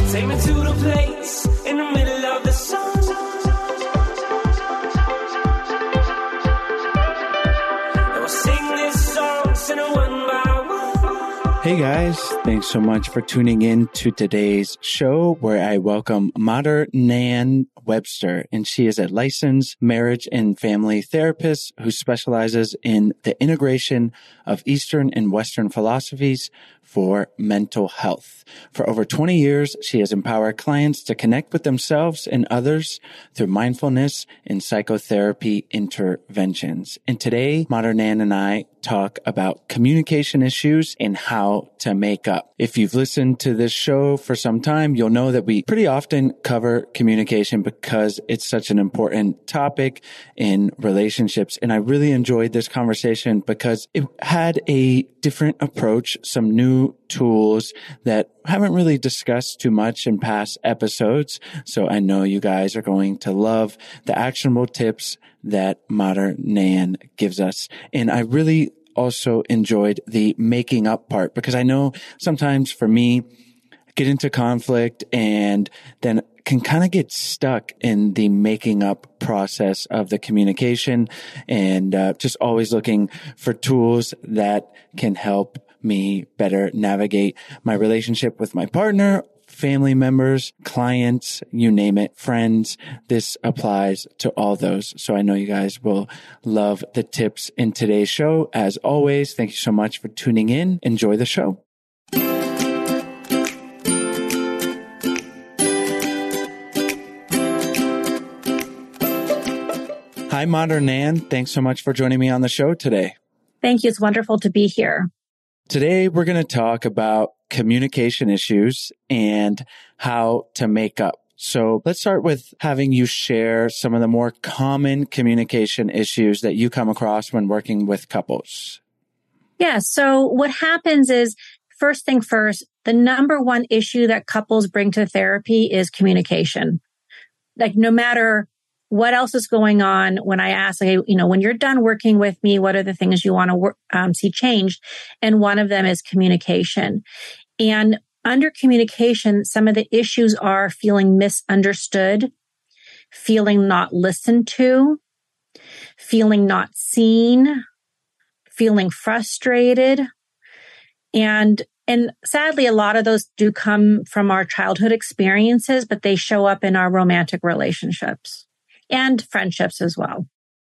Take me to the place in the middle of the sun. And we'll sing this song, sing it one by one. Hey guys, thanks so much for tuning in to today's show where I welcome Madhur Nan Webster, and she is a licensed marriage and family therapist who specializes in the integration of Eastern and Western philosophies for mental health. For over 20 years, she has empowered clients to connect with themselves and others through mindfulness and psychotherapy interventions. And today, Madhur Nan and I talk about communication issues and how to make up. If you've listened to this show for some time, you'll know that we pretty often cover communication because it's such an important topic in relationships. And I really enjoyed this conversation because it had a different approach, some new tools that haven't really discussed too much in past episodes. So I know you guys are going to love the actionable tips that Madhur Nan gives us. And I really also enjoyed the making up part because I know sometimes for me, I get into conflict and then can kind of get stuck in the making up process of the communication and just always looking for tools that can help me better navigate my relationship with my partner, family members, clients, you name it, friends. This applies to all those. So I know you guys will love the tips in today's show. As always, thank you so much for tuning in. Enjoy the show. Hi, Madhur Nan. Thanks so much for joining me on the show today. Thank you. It's wonderful to be here. Today, we're going to talk about communication issues and how to make up. So let's start with having you share some of the more common communication issues that you come across when working with couples. Yeah. So what happens is, first thing first, the number one issue that couples bring to therapy is communication. Like no matter what else is going on, when I ask, okay, when you're done working with me, what are the things you want to see changed? And one of them is communication. And under communication, some of the issues are feeling misunderstood, feeling not listened to, feeling not seen, feeling frustrated. And sadly, a lot of those do come from our childhood experiences, but they show up in our romantic relationships and friendships as well.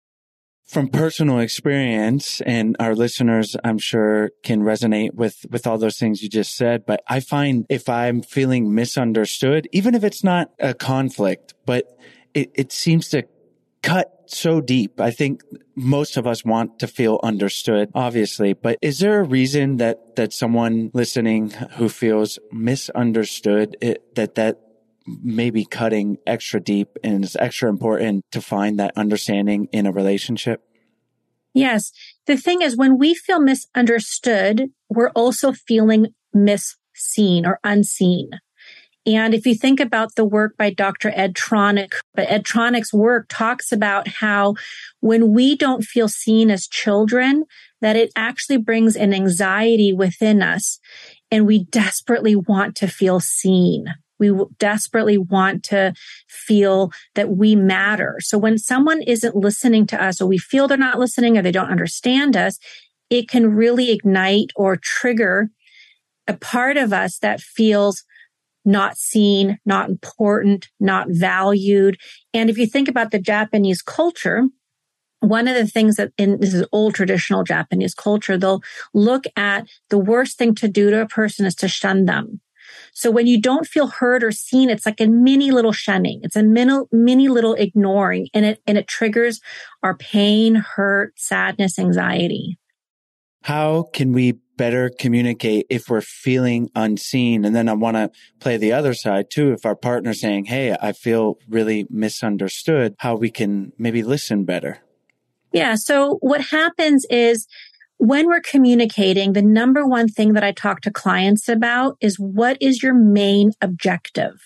From personal experience, and our listeners, I'm sure, can resonate with all those things you just said, but I find if I'm feeling misunderstood, even if it's not a conflict, but it seems to cut so deep. I think most of us want to feel understood, obviously, but is there a reason that someone listening who feels misunderstood, that maybe cutting extra deep and it's extra important to find that understanding in a relationship? Yes. The thing is, when we feel misunderstood, we're also feeling misseen or unseen. And if you think about the work by Dr. Ed Tronick, but Ed Tronick's work talks about how when we don't feel seen as children, that it actually brings an anxiety within us, and we desperately want to feel seen. We desperately want to feel that we matter. So when someone isn't listening to us, or we feel they're not listening, or they don't understand us, it can really ignite or trigger a part of us that feels not seen, not important, not valued. And if you think about the Japanese culture, one of the things that this is old traditional Japanese culture, they'll look at the worst thing to do to a person is to shun them. So when you don't feel heard or seen, it's like a mini little shunning. It's a mini little ignoring, and it triggers our pain, hurt, sadness, anxiety. How can we better communicate if we're feeling unseen? And then I want to play the other side too. If our partner's saying, hey, I feel really misunderstood, how we can maybe listen better. Yeah. So what happens is, when we're communicating, the number one thing that I talk to clients about is, what is your main objective?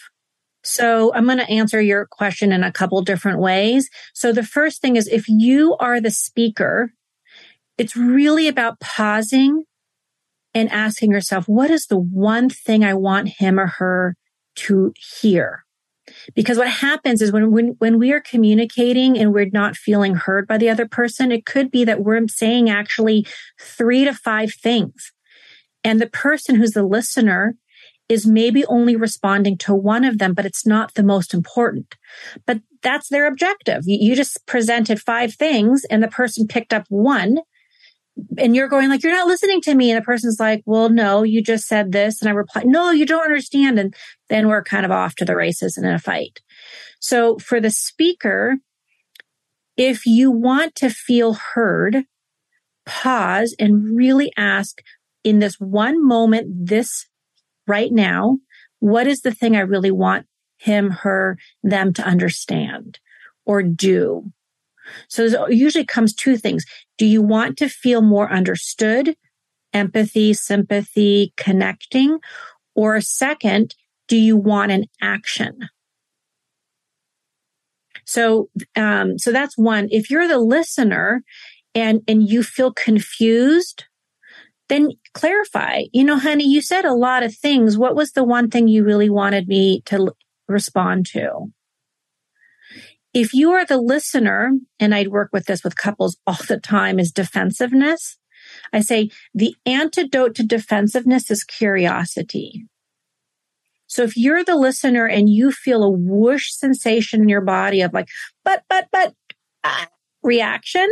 So I'm going to answer your question in a couple different ways. So the first thing is, if you are the speaker, it's really about pausing and asking yourself, what is the one thing I want him or her to hear. Because what happens is when we are communicating and we're not feeling heard by the other person, it could be that we're saying actually 3 to 5 things. And the person who's the listener is maybe only responding to one of them, but it's not the most important. But that's their objective. You just presented 5 things and the person picked up one. And you're going like, you're not listening to me. And the person's like, well, no, you just said this. And I reply, no, you don't understand. And then we're kind of off to the races and in a fight. So for the speaker, if you want to feel heard, pause and really ask in this one moment, this right now, what is the thing I really want him, her, them to understand or do? So it usually comes 2 things. Do you want to feel more understood, empathy, sympathy, connecting? Or second, do you want an action? So that's one. If you're the listener and you feel confused, then clarify. Honey, you said a lot of things. What was the one thing you really wanted me to respond to? If you are the listener, and I'd work with this with couples all the time, is defensiveness. I say the antidote to defensiveness is curiosity. So if you're the listener and you feel a whoosh sensation in your body of like, but, reaction,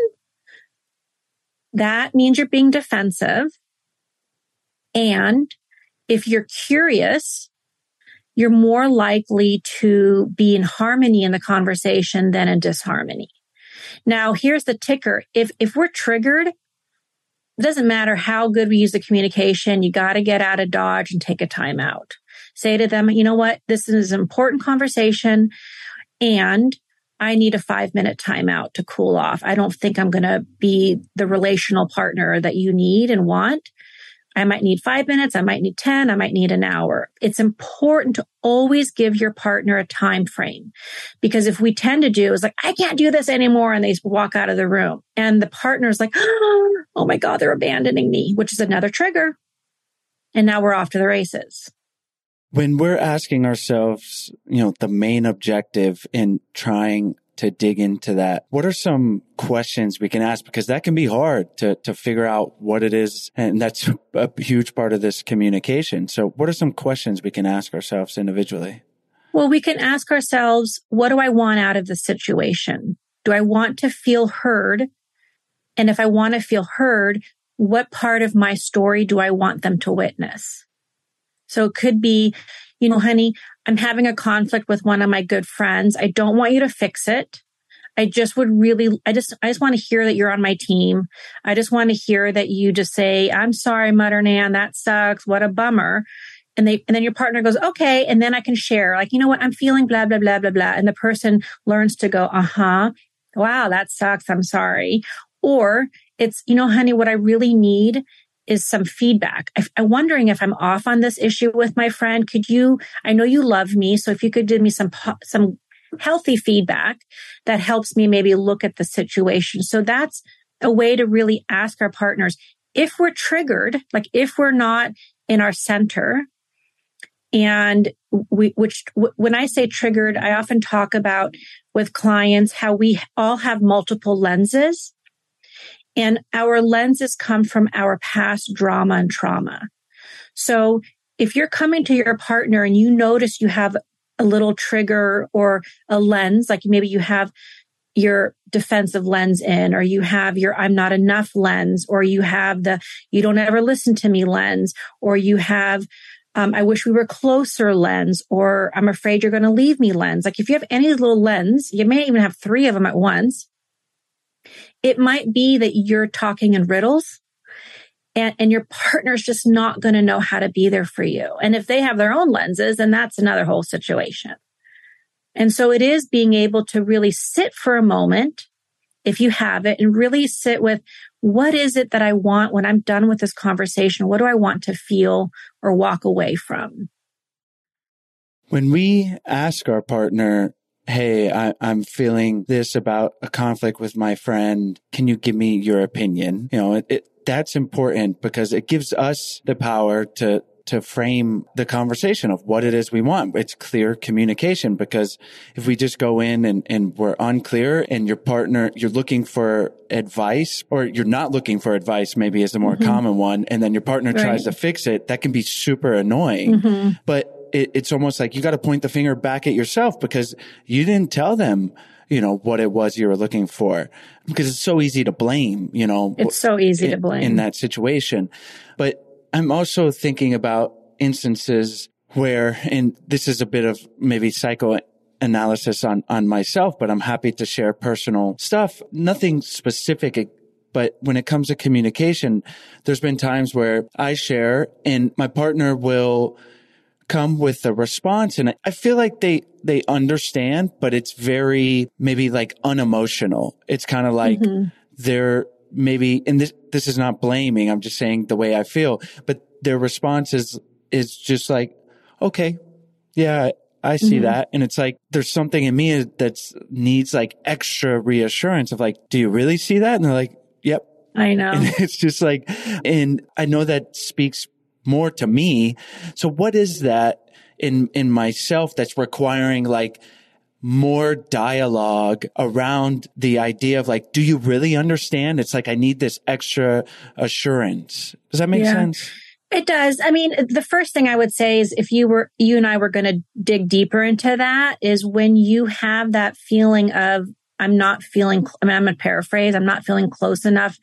that means you're being defensive. And if you're curious, you're more likely to be in harmony in the conversation than in disharmony. Now, here's the ticker. If we're triggered, it doesn't matter how good we use the communication. You got to get out of Dodge and take a time out. Say to them, you know what? This is an important conversation and I need a 5-minute timeout to cool off. I don't think I'm going to be the relational partner that you need and want. I might need 5 minutes. I might need 10. I might need an hour. It's important to always give your partner a time frame, because if we tend to do is like, I can't do this anymore. And they walk out of the room and the partner's like, oh my God, they're abandoning me, which is another trigger. And now we're off to the races. When we're asking ourselves, the main objective in trying to dig into that, what are some questions we can ask? Because that can be hard to figure out what it is. And that's a huge part of this communication. So what are some questions we can ask ourselves individually? Well, we can ask ourselves, what do I want out of the situation? Do I want to feel heard? And if I want to feel heard, what part of my story do I want them to witness? So it could be, honey, I'm having a conflict with one of my good friends. I don't want you to fix it. I just want to hear that you're on my team. I just want to hear that you just say, I'm sorry, Mutter Nan, that sucks. What a bummer. And then your partner goes, okay. And then I can share like, you know what? I'm feeling blah, blah, blah, blah, blah. And the person learns to go, wow, that sucks. I'm sorry. Or it's, honey, what I really need is some feedback. I'm wondering if I'm off on this issue with my friend. I know you love me. So if you could give me some healthy feedback that helps me maybe look at the situation. So that's a way to really ask our partners if we're triggered, like if we're not in our center. And when I say triggered, I often talk about with clients how we all have multiple lenses. And our lenses come from our past drama and trauma. So if you're coming to your partner and you notice you have a little trigger or a lens, like maybe you have your defensive lens in, or you have your I'm not enough lens, or you have the you don't ever listen to me lens, or you have I wish we were closer lens, or I'm afraid you're going to leave me lens. Like if you have any little lens, you may even have 3 of them at once. It might be that you're talking in riddles and your partner's just not going to know how to be there for you. And if they have their own lenses, then that's another whole situation. And so it is being able to really sit for a moment, if you have it, and really sit with, what is it that I want when I'm done with this conversation? What do I want to feel or walk away from? When we ask our partner, hey, I'm feeling this about a conflict with my friend, can you give me your opinion? That's important because it gives us the power to to frame the conversation of what it is we want. It's clear communication, because if we just go in and we're unclear and your partner, you're looking for advice, or you're not looking for advice, maybe is the more common one. And then your partner tries to fix it. That can be super annoying, but it's almost like you got to point the finger back at yourself because you didn't tell them, what it was you were looking for, because it's so easy to blame, It's so easy to blame in that situation. But I'm also thinking about instances where, and this is a bit of maybe psychoanalysis on myself, but I'm happy to share personal stuff, nothing specific. But when it comes to communication, there's been times where I share and my partner will come with a response, and I feel like they understand, but it's very maybe like unemotional. It's kind of like they're maybe, and this is not blaming, I'm just saying the way I feel, but their response is just like, okay, yeah, I see that. And it's like, there's something in me that needs like extra reassurance of like, do you really see that? And they're like, yep. I know. And it's just like, and I know that speaks more to me. So what is that in myself that's requiring like more dialogue around the idea of like, do you really understand? It's like, I need this extra assurance. Does that make sense? It does. I mean, the first thing I would say is if you and I were going to dig deeper into that, is when you have that feeling of, I'm going to paraphrase, I'm not feeling close enough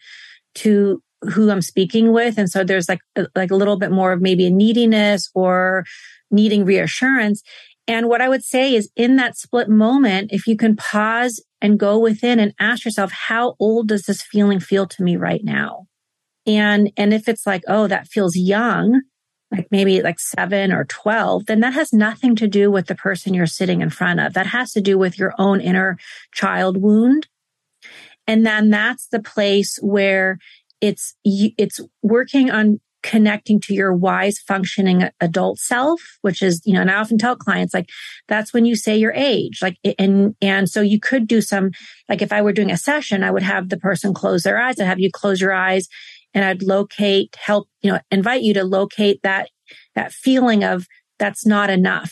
to who I'm speaking with. And so there's like a little bit more of maybe a neediness or needing reassurance. And what I would say is in that split moment, if you can pause and go within and ask yourself, how old does this feeling feel to me right now? And if it's like, oh, that feels young, like maybe like 7 or 12, then that has nothing to do with the person you're sitting in front of. That has to do with your own inner child wound. And then that's the place where it's working on connecting to your wise functioning adult self, which is, and I often tell clients, like, that's when you say your age, like, and so you could do some, like if I were doing a session, I would have the person close their eyes. I'd have you close your eyes and I'd invite you to locate that feeling of that's not enough.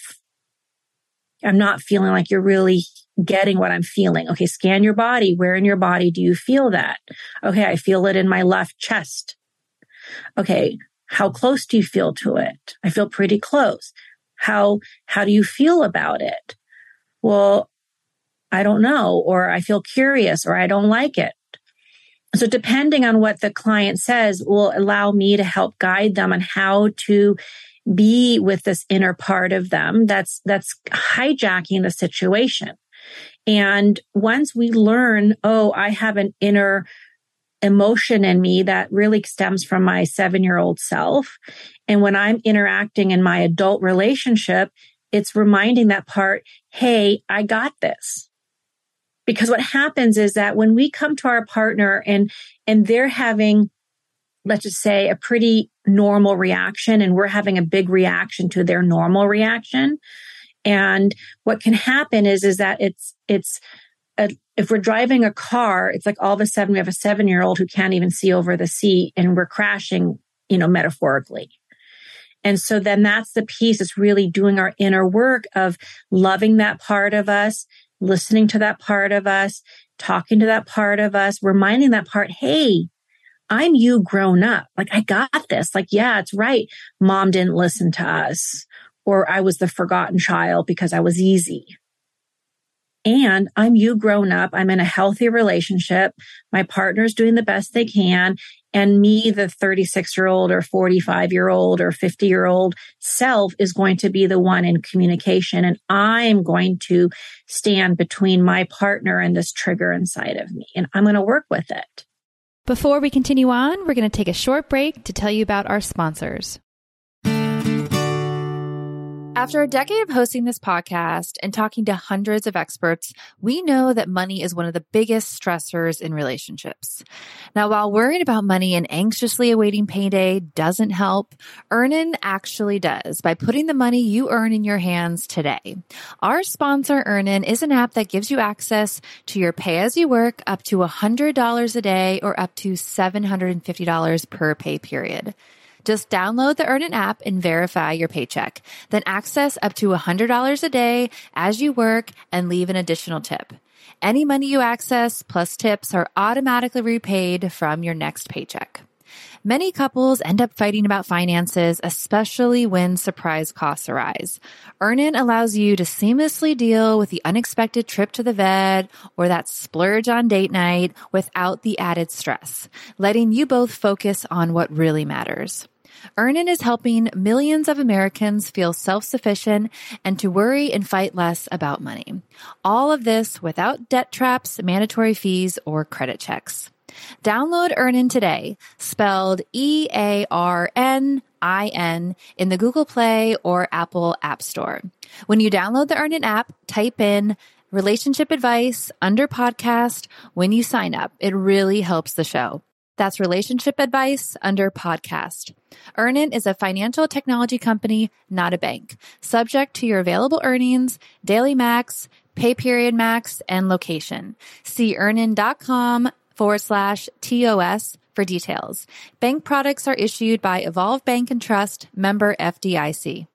I'm not feeling like you're really getting what I'm feeling. Okay, scan your body. Where in your body do you feel that? Okay, I feel it in my left chest. Okay, how close do you feel to it? I feel pretty close. How do you feel about it? Well, I don't know, or I feel curious, or I don't like it. So depending on what the client says will allow me to help guide them on how to be with this inner part of them that's hijacking the situation. And once we learn, oh, I have an inner emotion in me that really stems from my 7-year-old self. And when I'm interacting in my adult relationship, it's reminding that part, hey, I got this. Because what happens is that when we come to our partner and they're having, let's just say, a pretty normal reaction, and we're having a big reaction to their normal reaction. And what can happen is that if we're driving a car, it's like all of a sudden we have a 7-year-old who can't even see over the seat and we're crashing, metaphorically. And so then that's the piece. It's really doing our inner work of loving that part of us, listening to that part of us, talking to that part of us, reminding that part, hey, I'm you grown up. Like, I got this. Like, yeah, it's right. Mom didn't listen to us, or I was the forgotten child because I was easy. And I'm you grown up. I'm in a healthy relationship. My partner's doing the best they can. And me, the 36-year-old or 45-year-old or 50-year-old self is going to be the one in communication. And I'm going to stand between my partner and this trigger inside of me. And I'm going to work with it. Before we continue on, we're going to take a short break to tell you about our sponsors. After a decade of hosting this podcast and talking to hundreds of experts, we know that money is one of the biggest stressors in relationships. Now, while worrying about money and anxiously awaiting payday doesn't help, Earnin actually does by putting the money you earn in your hands today. Our sponsor, Earnin, is an app that gives you access to your pay-as-you-work up to $100 a day or up to $750 per pay period. Just download the Earnin app and verify your paycheck. Then access up to $100 a day as you work and leave an additional tip. Any money you access plus tips are automatically repaid from your next paycheck. Many couples end up fighting about finances, especially when surprise costs arise. Earnin allows you to seamlessly deal with the unexpected trip to the vet or that splurge on date night without the added stress, letting you both focus on what really matters. Earnin is helping millions of Americans feel self-sufficient and to worry and fight less about money. All of this without debt traps, mandatory fees, or credit checks. Download Earnin today, spelled EARNIN, in the Google Play or Apple App Store. When you download the Earnin app, type in relationship advice under podcast when you sign up. It really helps the show. That's relationship advice under podcast. Earnin is a financial technology company, not a bank. Subject to your available earnings, daily max, pay period max, and location. See earnin.com/TOS for details. Bank products are issued by Evolve Bank and Trust, member FDIC.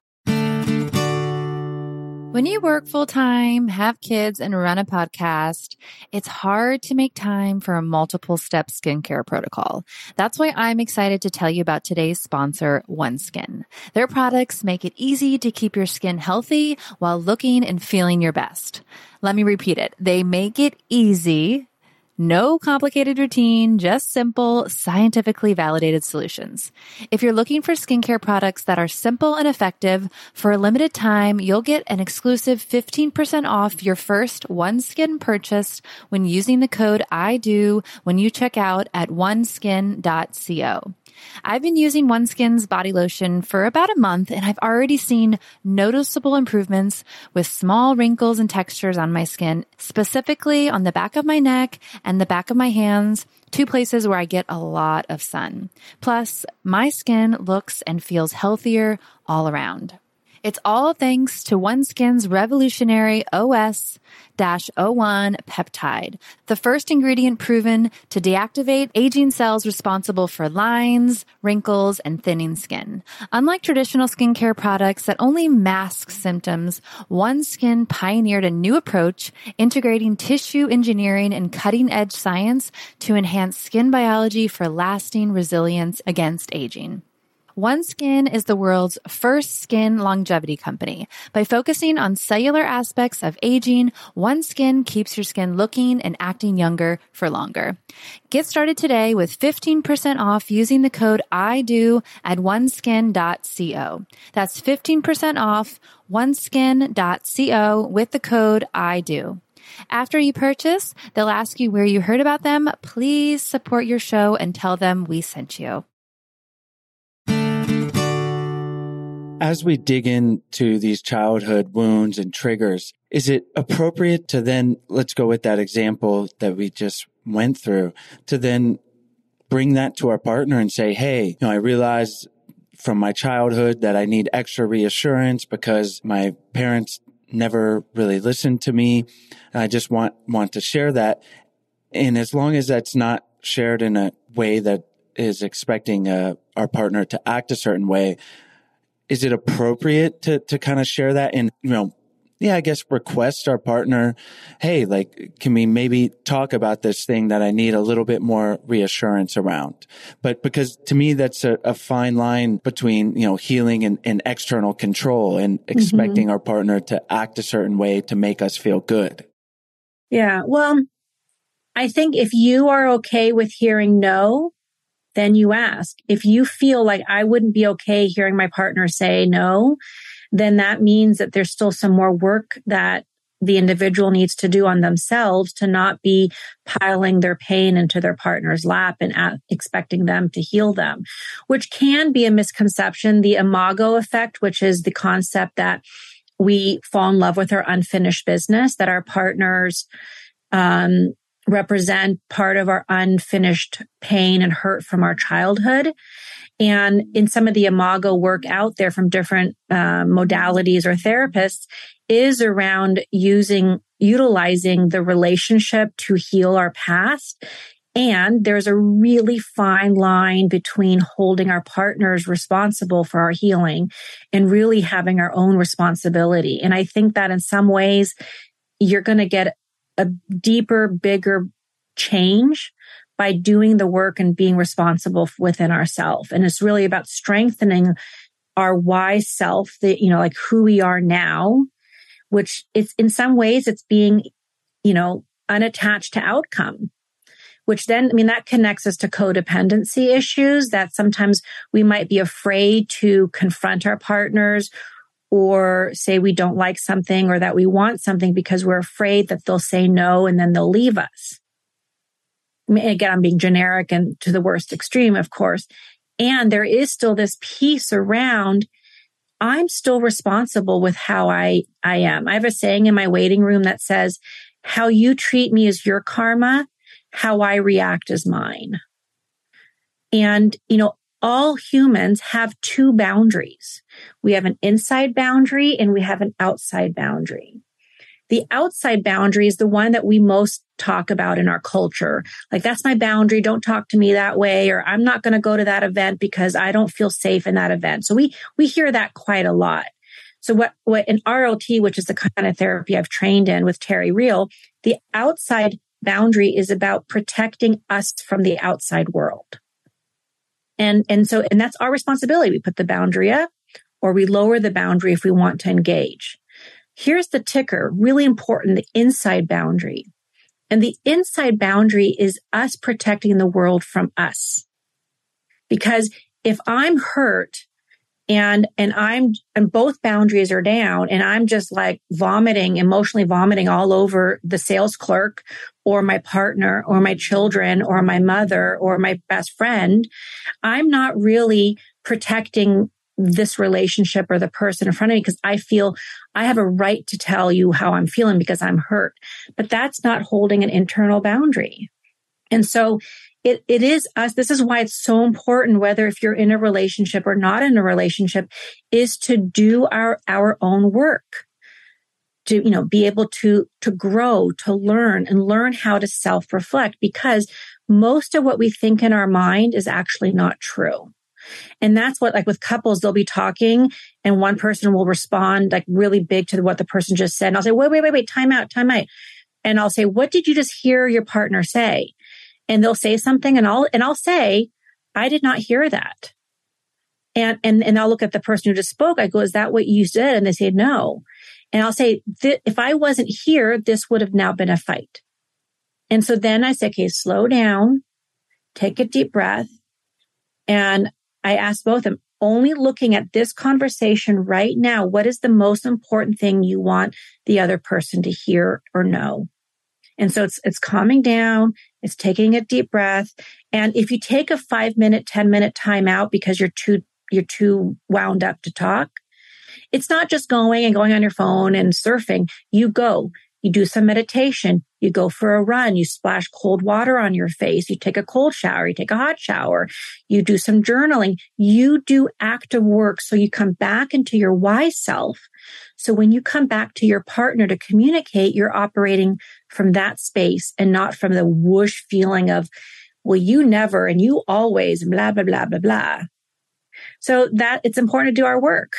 When you work full-time, have kids, and run a podcast, it's hard to make time for a multiple-step skincare protocol. That's why I'm excited to tell you about today's sponsor, OneSkin. Their products make it easy to keep your skin healthy while looking and feeling your best. Let me repeat it. They make it easy. No complicated routine, just simple, scientifically validated solutions. If you're looking for skincare products that are simple and effective, for a limited time, you'll get an exclusive 15% off your first OneSkin purchase when using the code IDO when you check out at oneskin.co. I've been using OneSkin's body lotion for about a month, and I've already seen noticeable improvements with small wrinkles and textures on my skin, specifically on the back of my neck and the back of my hands, two places where I get a lot of sun. Plus, my skin looks and feels healthier all around. It's all thanks to OneSkin's revolutionary OS-01 peptide, the first ingredient proven to deactivate aging cells responsible for lines, wrinkles, and thinning skin. Unlike traditional skincare products that only mask symptoms, OneSkin pioneered a new approach integrating tissue engineering and cutting-edge science to enhance skin biology for lasting resilience against aging. OneSkin is the world's first skin longevity company. By focusing on cellular aspects of aging, OneSkin keeps your skin looking and acting younger for longer. Get started today with 15% off using the code IDO at oneskin.co. That's 15% off oneskin.co with the code IDO. After you purchase, they'll ask you where you heard about them. Please support your show and tell them we sent you. As we dig into these childhood wounds and triggers, is it appropriate to then, let's go with that example that we just went through, to then bring that to our partner and say, hey, I realize from my childhood that I need extra reassurance because my parents never really listened to me. I just want to share that. And as long as that's not shared in a way that is expecting our partner to act a certain way, is it appropriate to kind of share that and, I guess request our partner, hey, can we maybe talk about this thing that I need a little bit more reassurance around? But because to me, that's a fine line between, healing and external control and expecting our partner to act a certain way to make us feel good. Yeah. Well, I think if you are okay with hearing no, then you ask. If you feel like I wouldn't be okay hearing my partner say no, then that means that there's still some more work that the individual needs to do on themselves to not be piling their pain into their partner's lap and expecting them to heal them, which can be a misconception. The imago effect, which is the concept that we fall in love with our unfinished business, that our partners, represent part of our unfinished pain and hurt from our childhood. And in some of the imago work out there from different modalities or therapists is around utilizing the relationship to heal our past And there's a really fine line between holding our partners responsible for our healing and really having our own responsibility. And I think that in some ways, you're going to get a deeper, bigger change by doing the work and being responsible within ourselves. And it's really about strengthening our wise self, like who we are now, which it's in some ways it's being, unattached to outcome. Which then, that connects us to codependency issues that sometimes we might be afraid to confront our partners or say we don't like something or that we want something because we're afraid that they'll say no and then they'll leave us. Again, I'm being generic and to the worst extreme, of course. And there is still this piece around, I'm still responsible with how I am. I have a saying in my waiting room that says, how you treat me is your karma. How I react is mine. And, all humans have two boundaries. We have an inside boundary and we have an outside boundary. The outside boundary is the one that we most talk about in our culture. Like, that's my boundary. Don't talk to me that way. Or I'm not going to go to that event because I don't feel safe in that event. So we hear that quite a lot. So what in RLT, which is the kind of therapy I've trained in with Terry Real, the outside boundary is about protecting us from the outside world. And that's our responsibility. We put the boundary up or we lower the boundary if we want to engage. Here's the ticker, really important, the inside boundary. And the inside boundary is us protecting the world from us. Because if I'm hurt and both boundaries are down and I'm just like emotionally vomiting all over the sales clerk or my partner or my children or my mother or my best friend, I'm not really protecting this relationship or the person in front of me because I feel I have a right to tell you how I'm feeling because I'm hurt. But that's not holding an internal boundary. And so it is us. This is why it's so important, whether if you're in a relationship or not in a relationship, is to do our own work, to, be able to grow, to learn how to self-reflect, because most of what we think in our mind is actually not true. And that's what, like with couples, they'll be talking and one person will respond like really big to what the person just said. And I'll say, wait, time out. And I'll say, what did you just hear your partner say? And they'll say something and I'll say, I did not hear that. And I'll look at the person who just spoke. I go, is that what you said? And they say, no. And I'll say, if I wasn't here, this would have now been a fight. And so then I say, okay, slow down, take a deep breath. And I ask both of them, only looking at this conversation right now, what is the most important thing you want the other person to hear or know? And so it's calming down, it's taking a deep breath. And if you take a 5-minute, 10-minute time out because you're too wound up to talk, it's not just going on your phone and surfing. You do some meditation, you go for a run, you splash cold water on your face, you take a cold shower, you take a hot shower, you do some journaling, you do active work so you come back into your wise self. So when you come back to your partner to communicate, you're operating from that space and not from the whoosh feeling of, well, you never and you always, blah, blah, blah, blah, blah. So that it's important to do our work.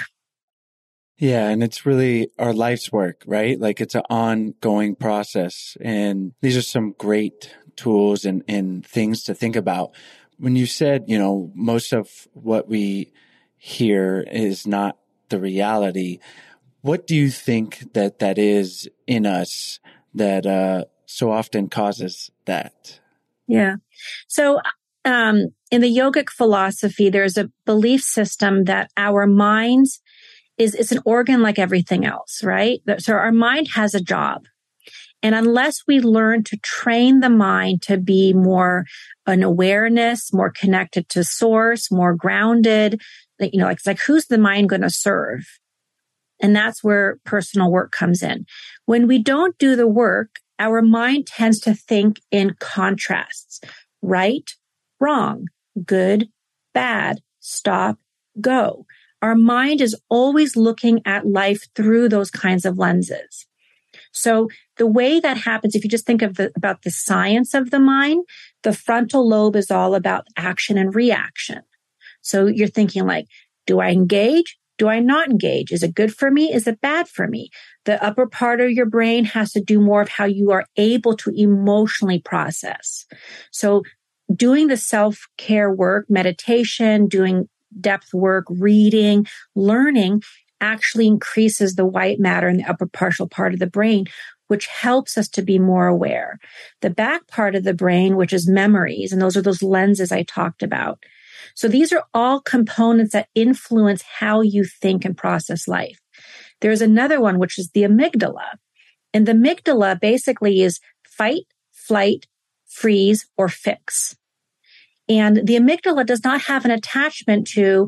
Yeah. And it's really our life's work, right? Like it's an ongoing process. And these are some great tools and things to think about. When you said, most of what we hear is not the reality, what do you think that is in us that so often causes that? Yeah. So in the yogic philosophy, there's a belief system that our minds is an organ like everything else, right? So our mind has a job. And unless we learn to train the mind to be more an awareness, more connected to source, more grounded, it's like who's the mind going to serve? And that's where personal work comes in. When we don't do the work, our mind tends to think in contrasts, right, wrong, good, bad, stop, go. Our mind is always looking at life through those kinds of lenses. So the way that happens, if you just think about the science of the mind, the frontal lobe is all about action and reaction. So you're thinking like, do I engage? Do I not engage? Is it good for me? Is it bad for me? The upper part of your brain has to do more of how you are able to emotionally process. So doing the self-care work, meditation, doing depth work, reading, learning actually increases the white matter in the upper partial part of the brain, which helps us to be more aware. The back part of the brain, which is memories, and those are those lenses I talked about. So these are all components that influence how you think and process life. There's another one, which is the amygdala. And the amygdala basically is fight, flight, freeze, or fix. And the amygdala does not have an attachment to,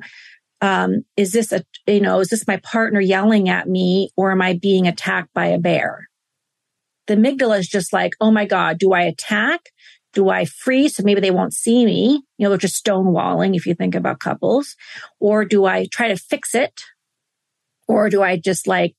is this my partner yelling at me, or am I being attacked by a bear? The amygdala is just like, oh my God, do I attack? Do I freeze so maybe they won't see me? They're just stonewalling if you think about couples. Or do I try to fix it? Or do I just like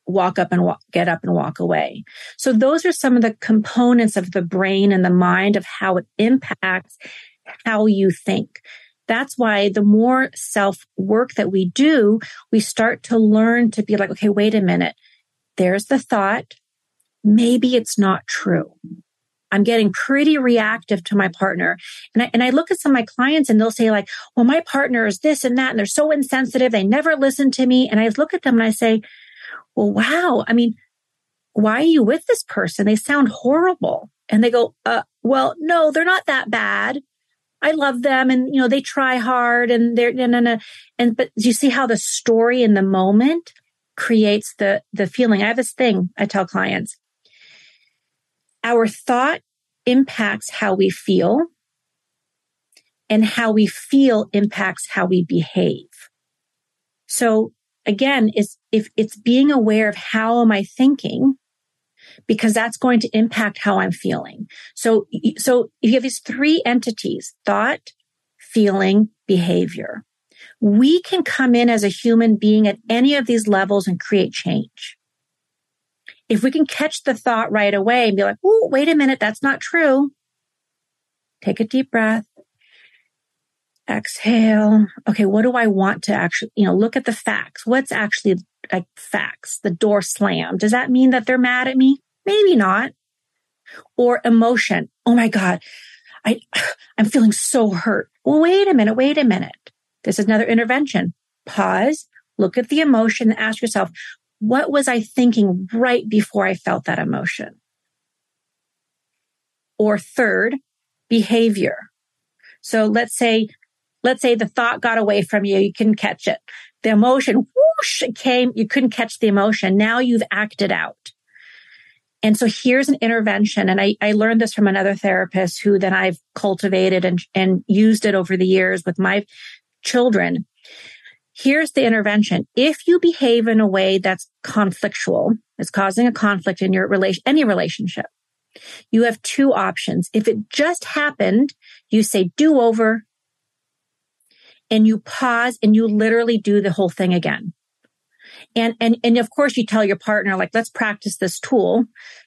get up and walk away? So those are some of the components of the brain and the mind of how it impacts how you think. That's why the more self-work that we do, we start to learn to be like, okay, wait a minute. There's the thought. Maybe it's not true. I'm getting pretty reactive to my partner. And I look at some of my clients and they'll say like, well, my partner is this and that, and they're so insensitive. They never listen to me. And I look at them and I say, well, wow. I mean, why are you with this person? They sound horrible. And they go, well, no, they're not that bad. I love them. And, they try hard and they're, no. But you see how the story in the moment creates the feeling. I have this thing I tell clients. Our thought impacts how we feel, and how we feel impacts how we behave. So again, if it's being aware of how am I thinking, because that's going to impact how I'm feeling. So if you have these three entities, thought, feeling, behavior, we can come in as a human being at any of these levels and create change. If we can catch the thought right away and be like, oh, wait a minute, that's not true. Take a deep breath. Exhale. Okay, what do I want to actually, look at the facts. What's actually like facts? The door slammed. Does that mean that they're mad at me? Maybe not. Or emotion. Oh my God, I'm feeling so hurt. Well, wait a minute. This is another intervention. Pause, look at the emotion and ask yourself, what was I thinking right before I felt that emotion? Or third, behavior. So let's say the thought got away from you. You couldn't catch it. The emotion, whoosh, it came. You couldn't catch the emotion. Now you've acted out. And so here's an intervention. And I learned this from another therapist who then I've cultivated and used it over the years with my children. Here's the intervention. If you behave in a way that's conflictual, it's causing a conflict in your any relationship, you have two options. If it just happened, you say do over, and you pause and you literally do the whole thing again. And of course you tell your partner, like, let's practice this tool.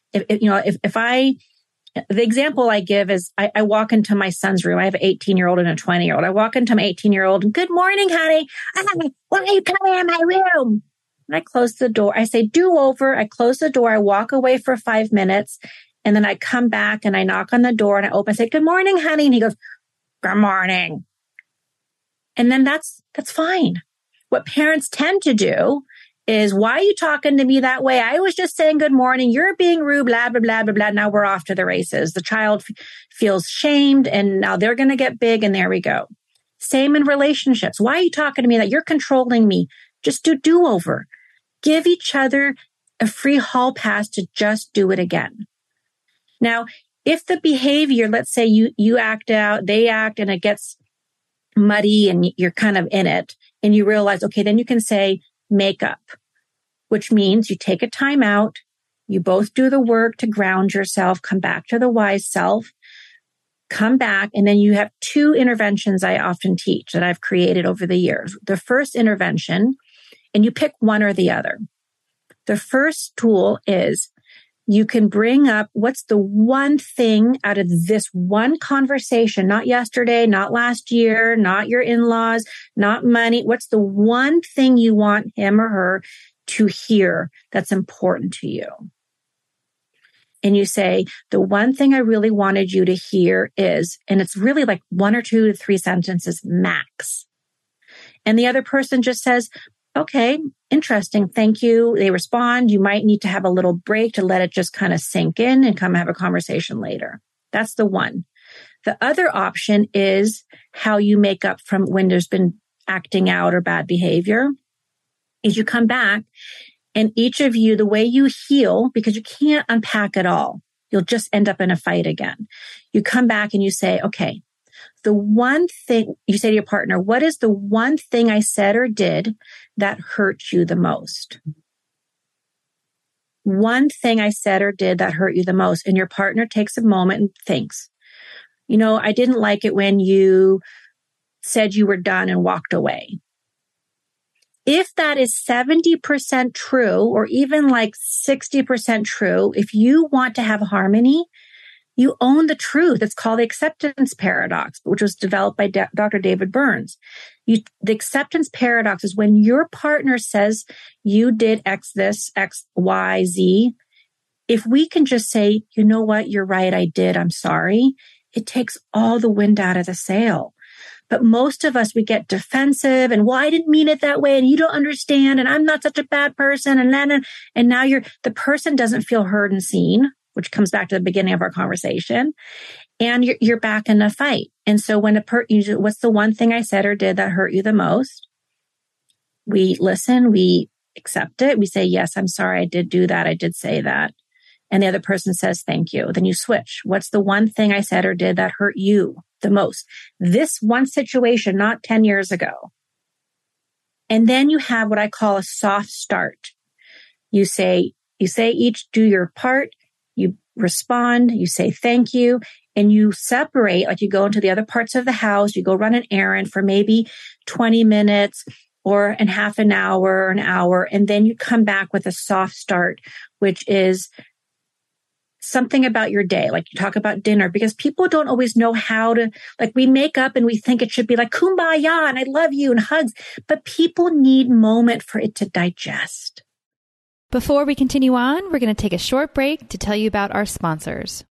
The example I give is I walk into my son's room. I have an 18-year-old and a 20-year-old. I walk into my 18-year-old and, good morning, honey. Why are you coming in my room? And I close the door. I say, do over. I close the door. I walk away for 5 minutes. And then I come back and I knock on the door and I open and say, good morning, honey. And he goes, good morning. And then that's fine. What parents tend to do is, why are you talking to me that way? I was just saying good morning. You're being rude, blah, blah, blah, blah, blah. Now we're off to the races. The child feels shamed and now they're going to get big and there we go. Same in relationships. Why are you talking to me that you're controlling me? Just do over. Give each other a free hall pass to just do it again. Now, if the behavior, let's say you act out, they act, and it gets muddy and you're kind of in it and you realize, okay, then you can say, make up, which means you take a time out, you both do the work to ground yourself, come back to the wise self, come back, and then you have two interventions I often teach that I've created over the years. The first intervention, and you pick one or the other. The first tool is you can bring up what's the one thing out of this one conversation, not yesterday, not last year, not your in-laws, not money. What's the one thing you want him or her to hear that's important to you? And you say, the one thing I really wanted you to hear is, and it's really like 1 or 2 to 3 sentences max. And the other person just says, okay, interesting. Thank you. They respond. You might need to have a little break to let it just kind of sink in and come have a conversation later. That's the one. The other option is how you make up from when there's been acting out or bad behavior is you come back and each of you, the way you heal, because you can't unpack it all, you'll just end up in a fight again. You come back and you say, okay, the one thing you say to your partner, what is the one thing I said or did that hurt you the most? One thing I said or did that hurt you the most. And your partner takes a moment and thinks, I didn't like it when you said you were done and walked away. If that is 70% true, or even like 60% true, if you want to have harmony, you own the truth. It's called the acceptance paradox, which was developed by Dr. David Burns. The acceptance paradox is when your partner says you did X, this, X, Y, Z. If we can just say, you know what, you're right, I did, I'm sorry. It takes all the wind out of the sail. But most of us, we get defensive and, well, I didn't mean it that way. And you don't understand. And I'm not such a bad person. And now the person doesn't feel heard and seen, which comes back to the beginning of our conversation. And you're back in a fight. And so when what's the one thing I said or did that hurt you the most? We listen, we accept it. We say, yes, I'm sorry. I did do that. I did say that. And the other person says, thank you. Then you switch. What's the one thing I said or did that hurt you the most? This one situation, not 10 years ago. And then you have what I call a soft start. You say each do your part. You respond, you say thank you, and you separate, like you go into the other parts of the house, you go run an errand for maybe 20 minutes or in half an hour, and then you come back with a soft start, which is something about your day. Like you talk about dinner, because people don't always know how to, like we make up and we think it should be like kumbaya and I love you and hugs, but people need moment for it to digest. Before we continue on, we're going to take a short break to tell you about our sponsors.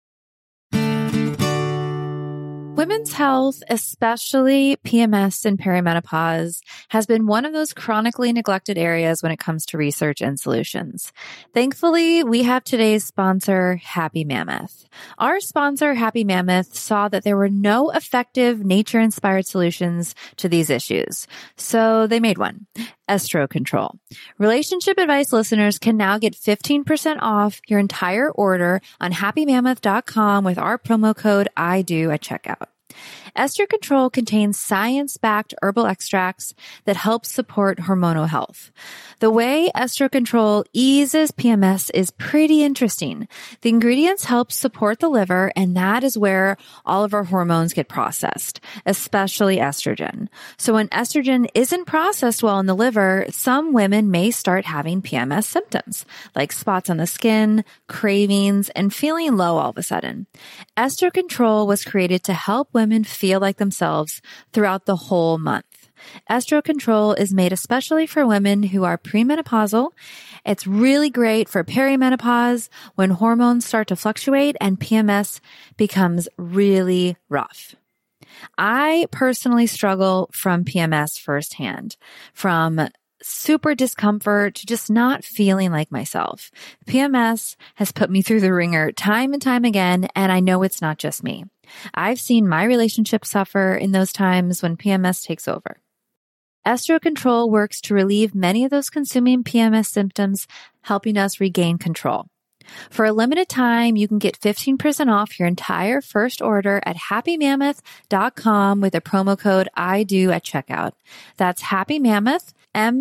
Women's health, especially PMS and perimenopause, has been one of those chronically neglected areas when it comes to research and solutions. Thankfully, we have today's sponsor, Happy Mammoth. Our sponsor, Happy Mammoth, saw that there were no effective nature-inspired solutions to these issues. So they made one. Estro Control. Relationship Advice listeners can now get 15% off your entire order on happymammoth.com with our promo code IDO at checkout. Estro Control contains science-backed herbal extracts that help support hormonal health. The way Estro Control eases PMS is pretty interesting. The ingredients help support the liver, and that is where all of our hormones get processed, especially estrogen. So when estrogen isn't processed well in the liver, some women may start having PMS symptoms, like spots on the skin, cravings, and feeling low all of a sudden. Estro Control was created to help women feel like themselves throughout the whole month. Estro Control is made especially for women who are premenopausal. It's really great for perimenopause when hormones start to fluctuate and PMS becomes really rough. I personally struggle from PMS firsthand, from super discomfort to just not feeling like myself. PMS has put me through the ringer time and time again, and I know it's not just me. I've seen my relationship suffer in those times when PMS takes over. Estro Control works to relieve many of those consuming PMS symptoms, helping us regain control. For a limited time, you can get 15% off your entire first order at happymammoth.com with the promo code IDO at checkout. That's Happy Mammoth,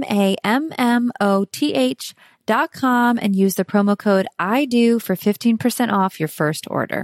MAMMOTH.com, and use the promo code IDO for 15% off your first order.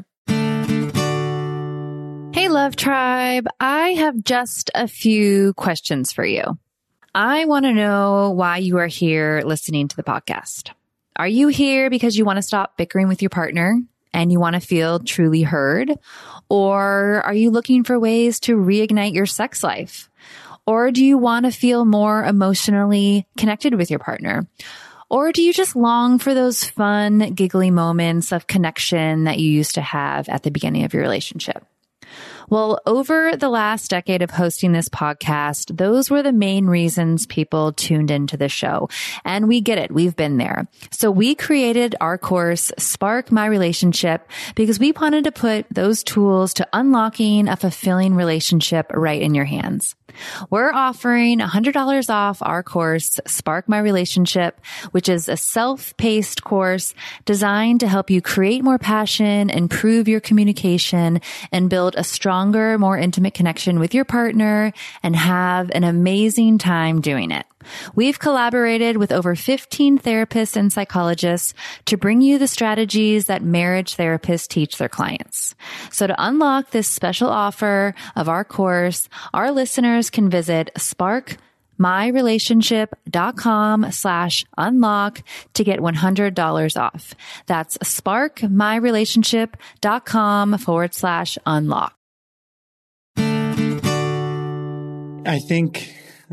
Hey, Love Tribe. I have just a few questions for you. I want to know why you are here listening to the podcast. Are you here because you want to stop bickering with your partner and you want to feel truly heard? Or are you looking for ways to reignite your sex life? Or do you want to feel more emotionally connected with your partner? Or do you just long for those fun, giggly moments of connection that you used to have at the beginning of your relationship? Well, over the last decade of hosting this podcast, those were the main reasons people tuned into the show. And we get it. We've been there. So we created our course, Spark My Relationship, because we wanted to put those tools to unlocking a fulfilling relationship right in your hands. We're offering $100 off our course, Spark My Relationship, which is a self-paced course designed to help you create more passion, improve your communication, and build a stronger, more intimate connection with your partner and have an amazing time doing it. We've collaborated with over 15 therapists and psychologists to bring you the strategies that marriage therapists teach their clients. So to unlock this special offer of our course, our listeners can visit sparkmyrelationship.com/unlock to get $100 off. That's sparkmyrelationship.com/unlock. I think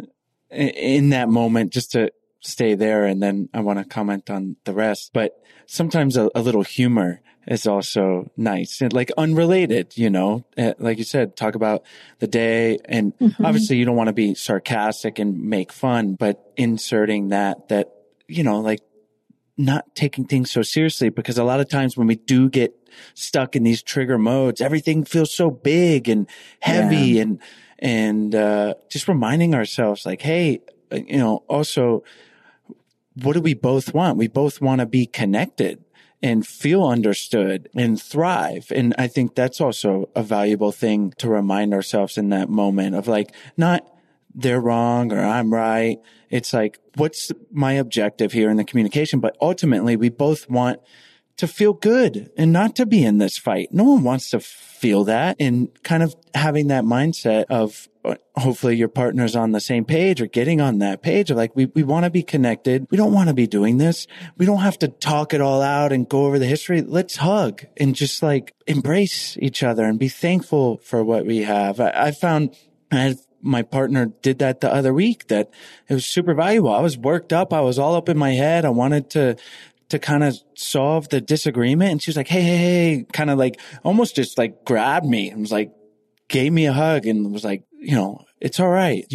in that moment, just to stay there, and then I want to comment on the rest, but sometimes a little humor is also nice and like unrelated, like you said, talk about the day. And obviously you don't want to be sarcastic and make fun, but inserting that, like not taking things so seriously, because a lot of times when we do get stuck in these trigger modes, everything feels so big and heavy and just reminding ourselves like, hey, also, what do we both want? We both want to be connected and feel understood and thrive. And I think that's also a valuable thing to remind ourselves in that moment of like, not they're wrong or I'm right. It's like, what's my objective here in the communication? But ultimately, we both want to feel good and not to be in this fight. No one wants to feel that, and kind of having that mindset of hopefully your partner's on the same page or getting on that page of like, we want to be connected. We don't want to be doing this. We don't have to talk it all out and go over the history. Let's hug and just like embrace each other and be thankful for what we have. I found my partner did that the other week, that it was super valuable. I was worked up. I was all up in my head. I wanted to kind of solve the disagreement. And she was like, hey, kind of like almost just like grabbed me and was like, gave me a hug and was like, it's all right.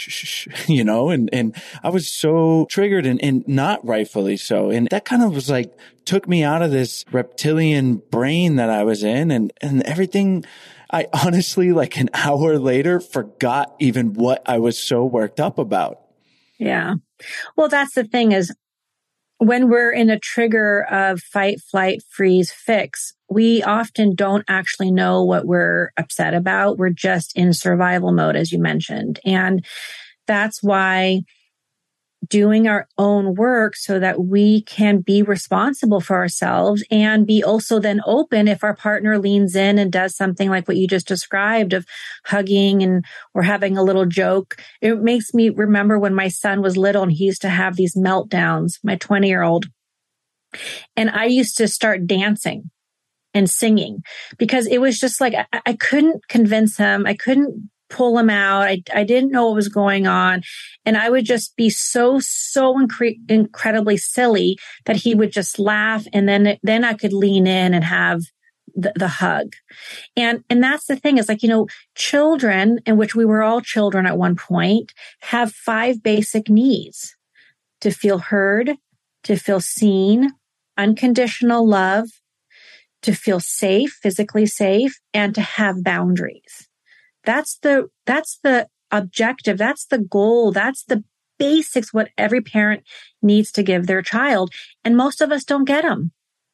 And I was so triggered and not rightfully so. And that kind of was like, took me out of this reptilian brain that I was in and everything. I honestly, like an hour later, forgot even what I was so worked up about. Yeah. Well, that's the thing is, when we're in a trigger of fight, flight, freeze, fix, we often don't actually know what we're upset about. We're just in survival mode, as you mentioned. And that's why doing our own work so that we can be responsible for ourselves and be also then open if our partner leans in and does something like what you just described of hugging and or having a little joke. It makes me remember when my son was little and he used to have these meltdowns, my 20-year-old. And I used to start dancing and singing because it was just like, I couldn't convince him. I couldn't pull him out. I didn't know what was going on. And I would just be so incredibly silly that he would just laugh. And then I could lean in and have the hug. And that's the thing is like, children, in which we were all children at one point, have 5 basic needs: to feel heard, to feel seen, unconditional love, to feel safe, physically safe, and to have boundaries. That's the objective. That's the goal. That's the basics, what every parent needs to give their child. And most of us don't get them.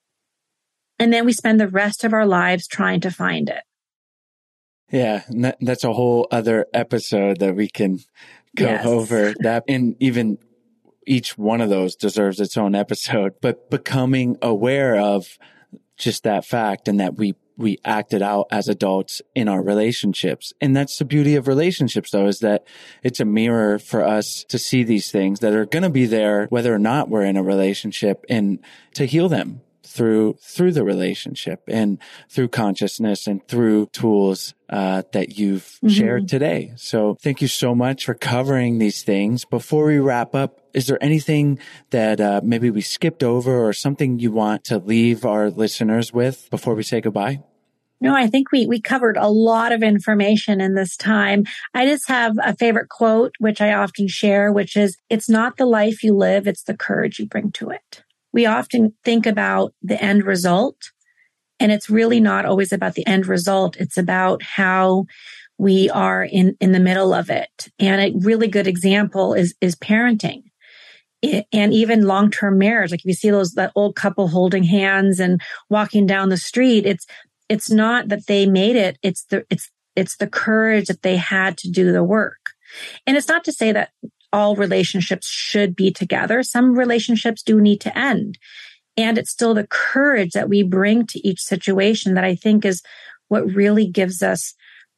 And then we spend the rest of our lives trying to find it. Yeah. And that's a whole other episode that we can go over that. And even each one of those deserves its own episode, but becoming aware of just that fact and that we we acted out as adults in our relationships. And that's the beauty of relationships, though, is that it's a mirror for us to see these things that are going to be there, whether or not we're in a relationship, and to heal them through the relationship and through consciousness and through tools that you've shared today. So thank you so much for covering these things. Before we wrap up, is there anything that maybe we skipped over or something you want to leave our listeners with before we say goodbye? No, I think we covered a lot of information in this time. I just have a favorite quote, which I often share, which is, "It's not the life you live, it's the courage you bring to it." We often think about the end result, and it's really not always about the end result. It's about how we are in the middle of it. And a really good example is parenting. And even long-term marriage. Like if you see that old couple holding hands and walking down the street, it's not that they made it. It's the courage that they had to do the work. And it's not to say that all relationships should be together. Some relationships do need to end. And it's still the courage that we bring to each situation that I think is what really gives us,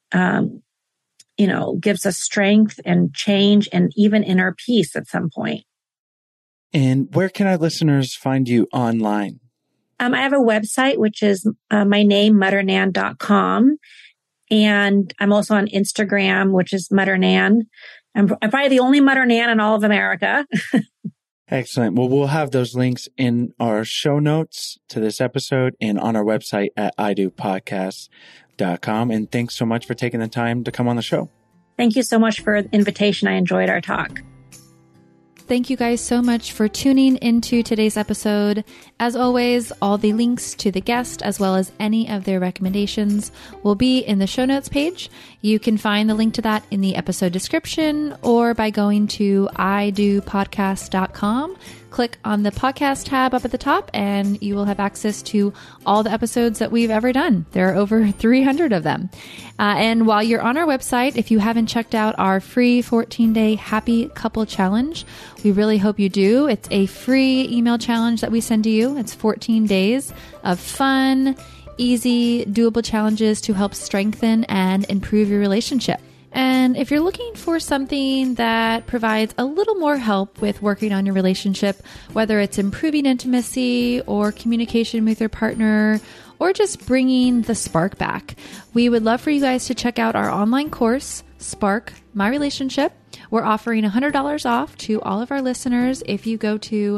gives us strength and change and even inner peace at some point. And where can our listeners find you online? I have a website, which is my name, mutternan.com. And I'm also on Instagram, which is mutternan. I'm probably the only Mutter Nan in all of America. Excellent. Well, we'll have those links in our show notes to this episode and on our website at idopodcast.com. And thanks so much for taking the time to come on the show. Thank you so much for the invitation. I enjoyed our talk. Thank you guys so much for tuning into today's episode. As always, all the links to the guest, as well as any of their recommendations, will be in the show notes page. You can find the link to that in the episode description or by going to idopodcast.com. Click on the podcast tab up at the top and you will have access to all the episodes that we've ever done. There are over 300 of them. And while you're on our website, if you haven't checked out our free 14-day Happy Couple Challenge, we really hope you do. It's a free email challenge that we send to you. It's 14 days of fun, easy, doable challenges to help strengthen and improve your relationship. And if you're looking for something that provides a little more help with working on your relationship, whether it's improving intimacy or communication with your partner, or just bringing the spark back, we would love for you guys to check out our online course, Spark My Relationship. We're offering $100 off to all of our listeners if you go to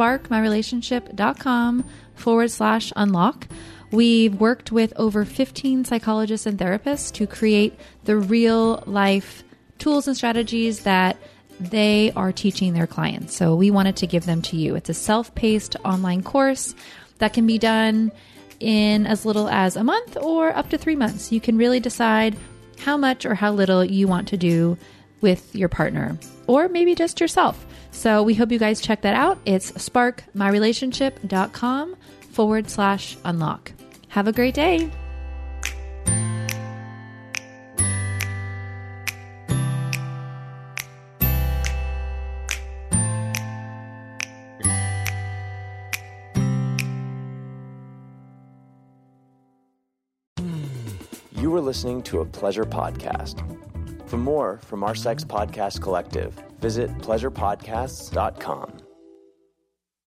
sparkmyrelationship.com/unlock. We've worked with over 15 psychologists and therapists to create the real life tools and strategies that they are teaching their clients. So we wanted to give them to you. It's a self-paced online course that can be done in as little as a month or up to 3 months. You can really decide how much or how little you want to do with your partner, or maybe just yourself. So we hope you guys check that out. It's sparkmyrelationship.com/unlock. Have a great day. You were listening to a Pleasure Podcast. For more from our Sex Podcast Collective, visit pleasurepodcasts.com.